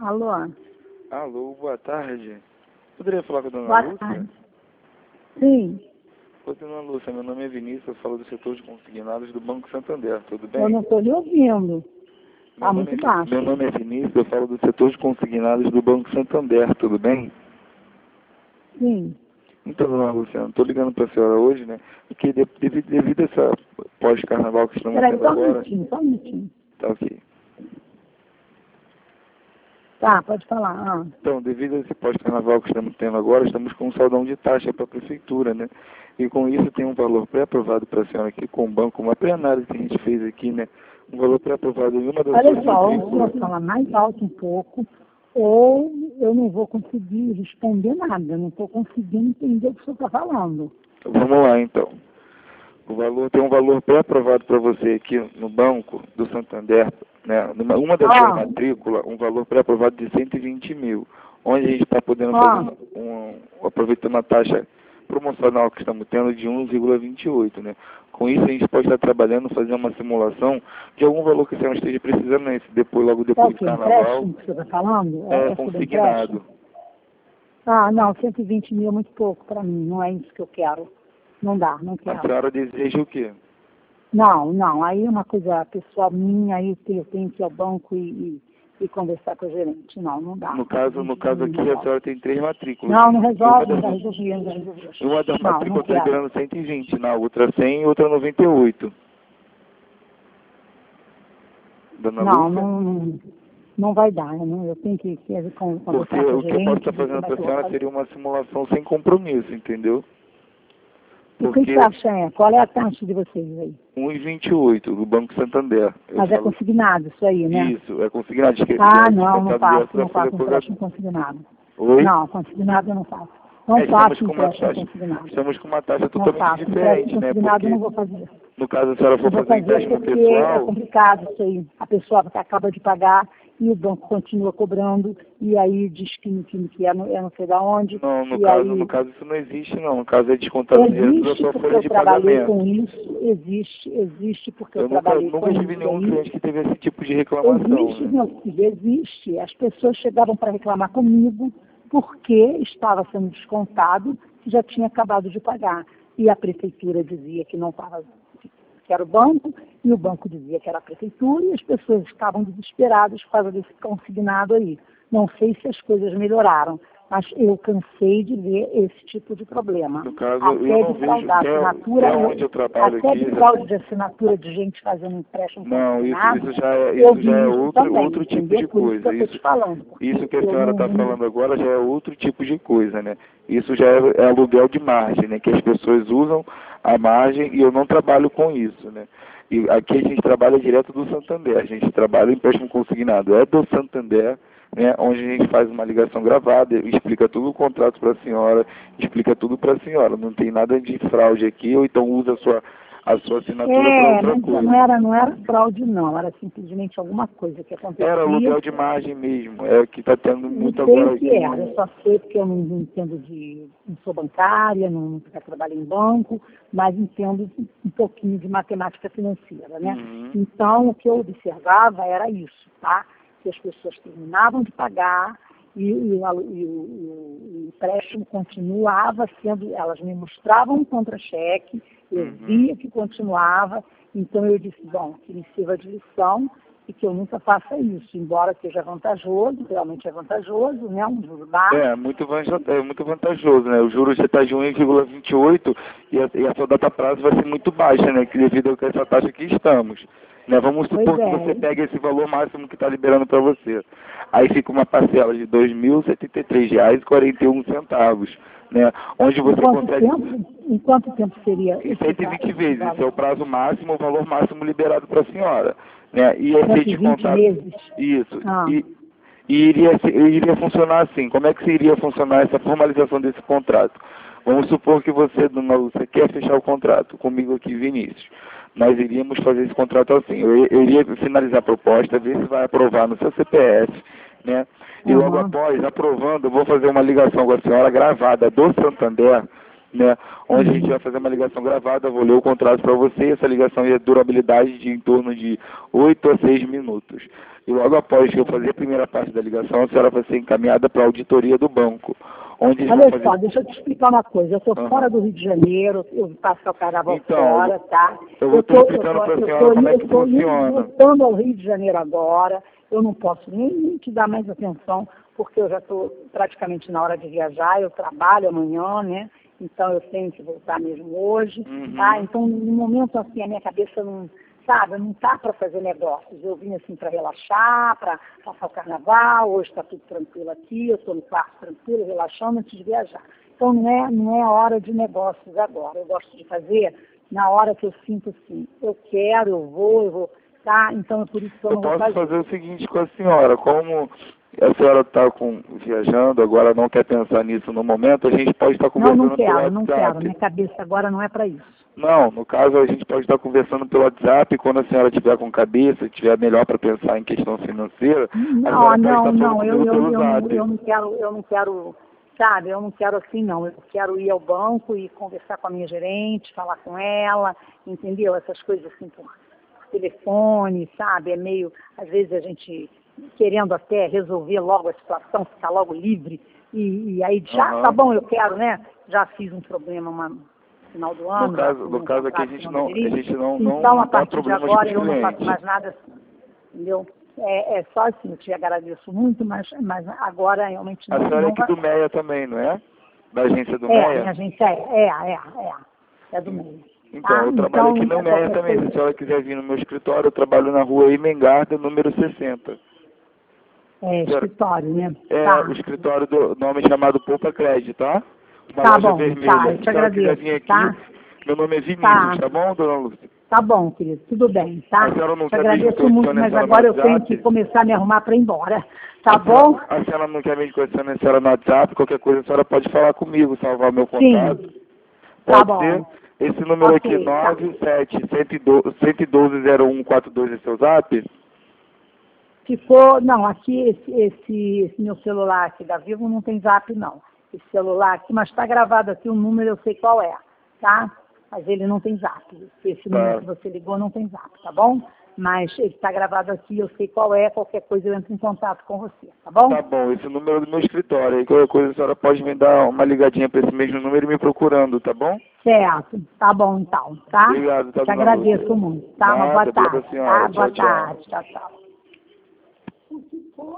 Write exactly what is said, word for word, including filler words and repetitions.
Alô? Alô, boa tarde. Poderia falar com a dona Boa Lúcia? tarde. Sim, Oi, dona Lúcia, meu nome é Vinícius, eu falo do setor de consignados do Banco Santander, tudo bem? eu não estou lhe ouvindo. Meu Está nome, muito é, baixo. meu nome é Vinícius, eu falo do setor de consignados do Banco Santander, tudo bem? Sim. Então, dona Luciana, estou ligando para a senhora hoje, né? Porque de- devido, devido a essa pós-carnaval que estamos Peraí, tendo só um agora... minutinho, só um minutinho. Tá ok. Tá, pode falar. Ah. Então, devido a esse pós-carnaval que estamos tendo agora, estamos com um saldão de taxa para a prefeitura, né? E com isso tem um valor pré-aprovado para a senhora aqui com o banco, uma pré-análise que a gente fez aqui, né? Um valor pré-aprovado em uma das Olha suas só, ou o matrículas. senhor fala mais alto um pouco, ou eu não vou conseguir responder nada. Eu não estou conseguindo entender o que o senhor está falando. Vamos lá, então. O valor tem um valor pré-aprovado para você aqui no banco do Santander, né? Numa, uma das suas Ah. matrículas, um valor pré-aprovado de cento e vinte mil, onde a gente está podendo Ah. fazer um, um, aproveitando a taxa promocional que estamos tendo de um vírgula vinte e oito, né? Com isso a gente pode estar trabalhando, fazer uma simulação de algum valor que a senhora esteja precisando, né? Esse depois, logo É depois o do que? carnaval, Empréstimo que você está falando? é, É, é sobre empréstimo? consignado. Ah, não, cento e vinte mil é muito pouco para mim, não é isso que eu quero. Não dá, não A quero. senhora deseja o quê? Não, não, aí é uma coisa pessoal minha, aí que eu tenho que ir ao banco e, e, e conversar com a gerente. Não, não dá. No caso, no caso aqui, a senhora tem três matrículas. Não, não Uma resolve, das- não resolvi, não resolvi. Uma das Não, não matrículas está quero. liberando cento e vinte, na outra cem e outra noventa e oito. Dona Não, Lúcia? não, não, não vai dar. Eu, não, eu tenho que, que con- Porque conversar com a o que eu posso gerente. estar ver fazendo como é para a que eu vou senhora fazer. seria uma simulação sem compromisso, entendeu? E o que Porque que taxa é? Qual é a taxa de vocês aí? um vírgula vinte e oito do Banco Santander. Eu Mas é falo- consignado isso aí, né? Isso, é consignado. Esque- Ah, é não, não descontado faço, direto da não folha faço pagadora. empréstimo consignado. Oi? Não, consignado eu não faço. Não É, estamos faço com uma empréstimo taxa, consignado. estamos com uma taxa Não totalmente faço. diferente, Empréstimo né? consignado eu não Porque, vou fazer. no caso, a senhora Não for vou fazer um fazer empréstimo porque é pessoal, complicado isso aí. A pessoa acaba de pagar e o banco continua cobrando e aí diz que, que, que é, no, é não sei da onde. não, no E caso, aí no caso isso não existe, não. No caso é descontado direto da existe sua porque folha eu de trabalhei pagamento. com isso, existe, existe porque eu, Eu nunca, trabalhei nunca com tive isso nenhum aí. cliente que teve esse tipo de reclamação, Existe, né? meu filho, existe. As pessoas chegavam para reclamar comigo porque estava sendo descontado que já tinha acabado de pagar. E a prefeitura dizia que não estava, que era o banco, e o banco dizia que era a prefeitura, e as pessoas estavam desesperadas por causa desse consignado aí. Não sei se as coisas melhoraram, mas eu cansei de ver esse tipo de problema. No caso, Até eu não de vejo, fraudar até, assinatura, até onde eu trabalho até aqui, de já- fraude de assinatura de gente fazendo empréstimo não, isso, consignado, isso já é, eu isso já é vi isso outro, também, outro tipo entendeu? de Por isso que coisa. eu estou te Isso, falando. porque isso que a eu senhora não- está não- falando agora já é outro tipo de coisa, né? Isso já é, é aluguel de margem, né? Que as pessoas usam a margem e eu não trabalho com isso, né? E aqui a gente trabalha direto do Santander, a gente trabalha em empréstimo consignado, é do Santander, né, onde a gente faz uma ligação gravada, explica tudo o contrato para a senhora, explica tudo para a senhora, não tem nada de fraude aqui, ou então usa a sua, a sua assinatura para É, outra não, coisa. não era, não era fraude não, era simplesmente alguma coisa que acontecia. Era aluguel de margem mesmo, é o que está tendo muito Não sei agora o que aqui. era, eu só sei porque eu não, não entendo de, não sou bancária, não, nunca trabalhei em banco, mas entendo um pouquinho de matemática financeira, né? Uhum. Então, o que eu observava era isso, tá? Que as pessoas terminavam de pagar e, e, o alu- e o, e o empréstimo continuava sendo, elas me mostravam um contra-cheque, eu Uhum. via que continuava, então eu disse, bom, que me sirva de lição e que eu nunca faça isso, embora seja vantajoso, realmente é vantajoso, né, um juro baixo. É, muito, vanja- é muito vantajoso, né? O juros já está de um vírgula vinte e oito e a, e a sua data prazo vai ser muito baixa, né? Que devido a essa taxa que estamos. Né? Vamos supor Pois que é. você pegue esse valor máximo que está liberando para você. Aí fica uma parcela de dois mil e setenta e três reais e quarenta e um centavos, né? Onde Em você quanto consegue... tempo, em quanto tempo seria Em esse cento e va- vinte esse vezes, valor? esse é o prazo máximo, o valor máximo liberado para a senhora. Né? E ia ser cento e vinte descontado... meses? Isso. Ah. E, e iria, ser- iria funcionar assim. Como é que iria funcionar essa formalização desse contrato? Vamos supor que você, dona Lúcia, quer fechar o contrato comigo aqui, Vinícius. Nós iríamos fazer esse contrato assim. Eu, eu iria finalizar a proposta, ver se vai aprovar no seu C P F, né? E logo Uhum. após, aprovando, eu vou fazer uma ligação com a senhora gravada do Santander, né? Onde a gente vai fazer uma ligação gravada, vou ler o contrato para você, essa ligação ia durabilidade de em torno de oito a seis minutos. E logo após que eu fazer a primeira parte da ligação, a senhora vai ser encaminhada para a auditoria do banco. Onde Olha fazer... só, deixa eu te explicar uma coisa. Eu estou uhum. fora do Rio de Janeiro, eu passo o carnaval então, fora, tá? Eu vou estar explicando para a senhora como é que funciona. Eu estou voltando ao Rio de Janeiro agora, eu não posso nem te dar mais atenção, porque eu já estou praticamente na hora de viajar, eu trabalho amanhã, né? Então eu tenho que voltar mesmo hoje, uhum. tá? Então, no momento assim, a minha cabeça não... Sabe, não está para fazer negócios. Eu vim assim para relaxar, para passar o carnaval, hoje está tudo tranquilo aqui, eu estou no quarto tranquilo, relaxando antes de viajar. Então não é, não é a hora de negócios agora. Eu gosto de fazer na hora que eu sinto assim, eu quero, eu vou, eu vou, tá? Então é por isso que eu, eu não vou fazer. fazer. Eu posso fazer o seguinte com a senhora, como a senhora está viajando, agora não quer pensar nisso no momento, a gente pode estar conversando não, não quero, pelo WhatsApp. Não, quero, minha cabeça agora não é para isso. Não, no caso a gente pode estar conversando pelo WhatsApp, quando a senhora tiver com cabeça, tiver melhor para pensar em questão financeira, não, a senhora não, pode estar não, eu, eu, eu, Zap. não, eu não quero, eu não quero, sabe, eu não quero assim não, eu quero ir ao banco e conversar com a minha gerente, falar com ela, entendeu? Essas coisas assim por, por telefone, sabe, é meio, às vezes a gente querendo até resolver logo a situação, ficar logo livre, e, e aí já, uhum. Tá bom, eu quero, né, já fiz um problema, uma... final do ano. No caso, no caso aqui a gente não, a gente não, não, então, não a partir de agora eu clientes. não faço mais nada assim, entendeu? É, é só assim, eu te agradeço muito, mas, mas agora realmente não. A senhora não é aqui vai... do Meia também, não é? Da agência do é, Meia? É, a minha agência é, é, é, é, é do Meia. Então, ah, eu trabalho então, aqui no Meia também, coisa... se a senhora quiser vir no meu escritório, eu trabalho na rua Imengarda, número sessenta. É, escritório, né? É, tá. O escritório do nome chamado Poupa Crédito, tá? Uma tá loja bom, vermelha. Tá, eu te agradeço, vir aqui, tá? Meu nome é Vinícius, tá. tá bom, dona Lúcia? Tá bom, querido, tudo bem, tá? A senhora não te quer agradeço muito, mas agora eu tenho que começar a me arrumar para ir embora, tá a bom? Senhora, a senhora não quer me conhecer a senhora no WhatsApp, qualquer coisa a senhora pode falar comigo, salvar meu contato. Sim. Pode tá bom. ser? Esse número okay, aqui, nove sete um um doze zero um quatro dois, é seu zap? Ficou, não, aqui esse, esse, esse meu celular aqui da Vivo não tem zap não. Esse celular aqui, mas está gravado aqui o número, eu sei qual é, tá? Mas ele não tem zap. Esse tá. número que você ligou não tem zap, tá bom? Mas ele está gravado aqui, eu sei qual é, qualquer coisa eu entro em contato com você, tá bom? Tá bom, esse número é do meu escritório, aí qualquer coisa a senhora pode me dar uma ligadinha para esse mesmo número e me procurando, tá bom? Certo, tá bom então, tá? Obrigado, tá? Te agradeço muito, tá? Nada, Uma boa tarde, senhora. tá? Tchau, Boa tchau. tarde, tchau, tchau.